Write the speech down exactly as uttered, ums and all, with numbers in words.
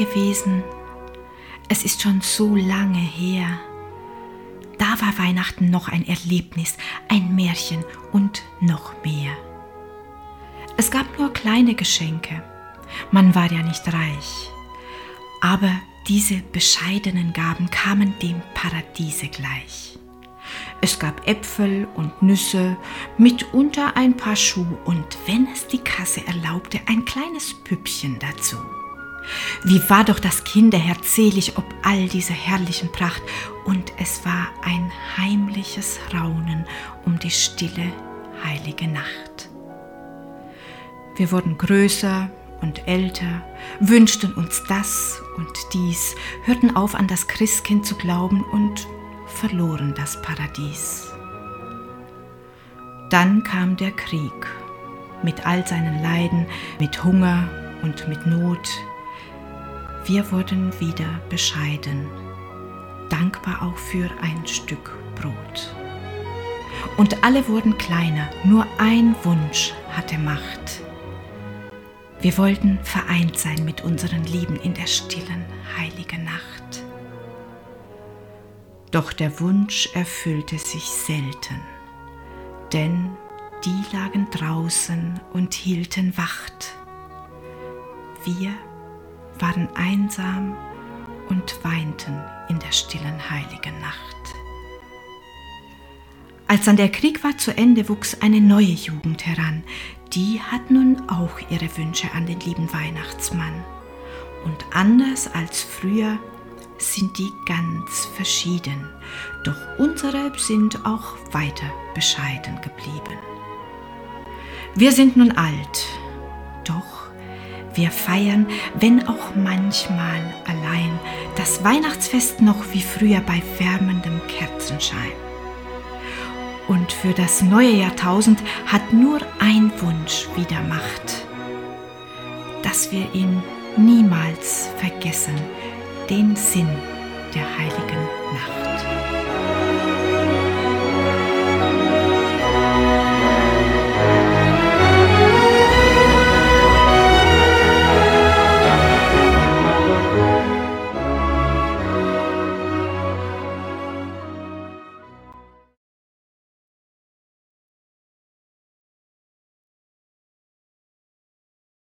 gewesen. Es ist schon so lange her. Da war Weihnachten noch ein Erlebnis, ein Märchen und noch mehr. Es gab nur kleine Geschenke. Man war ja nicht reich. Aber diese bescheidenen Gaben kamen dem Paradiese gleich. Es gab Äpfel und Nüsse, mitunter ein paar Schuhe und, wenn es die Kasse erlaubte, ein kleines Püppchen dazu. Wie war doch das Kinderherz selig ob all dieser herrlichen Pracht, und es war ein heimliches Raunen um die stille, heilige Nacht. Wir wurden größer und älter, wünschten uns das und dies, hörten auf, an das Christkind zu glauben und verloren das Paradies. Dann kam der Krieg mit all seinen Leiden, mit Hunger und mit Not. Wir wurden wieder bescheiden, dankbar auch für ein Stück Brot. Und alle wurden kleiner, nur ein Wunsch hatte Macht. Wir wollten vereint sein mit unseren Lieben in der stillen, heiligen Nacht. Doch der Wunsch erfüllte sich selten, denn die lagen draußen und hielten Wacht. Wir waren einsam und weinten in der stillen, heiligen Nacht. Als dann der Krieg war zu Ende, wuchs eine neue Jugend heran. Die hat nun auch ihre Wünsche an den lieben Weihnachtsmann. Und anders als früher sind die ganz verschieden. Doch unsere sind auch weiter bescheiden geblieben. Wir sind nun alt, doch wir feiern, wenn auch manchmal allein, das Weihnachtsfest noch wie früher bei wärmendem Kerzenschein. Und für das neue Jahrtausend hat nur ein Wunsch wieder Macht, dass wir ihn niemals vergessen, den Sinn der heiligen Nacht.